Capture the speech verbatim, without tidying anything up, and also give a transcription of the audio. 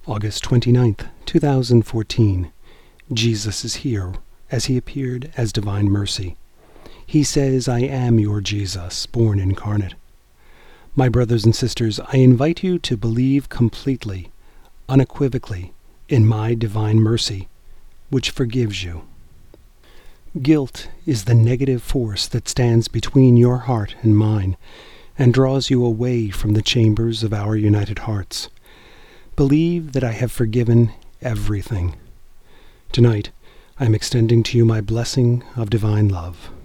August twenty-ninth, two thousand fourteen. Jesus is here, as he appeared as Divine Mercy. He says, "I am your Jesus, born incarnate." My brothers and sisters, I invite you to believe completely, unequivocally, in my Divine Mercy, which forgives you. Guilt is the negative force that stands between your heart and mine, and draws you away from the chambers of our united hearts. Believe that I have forgiven everything. Tonight, I am extending to you my blessing of divine love.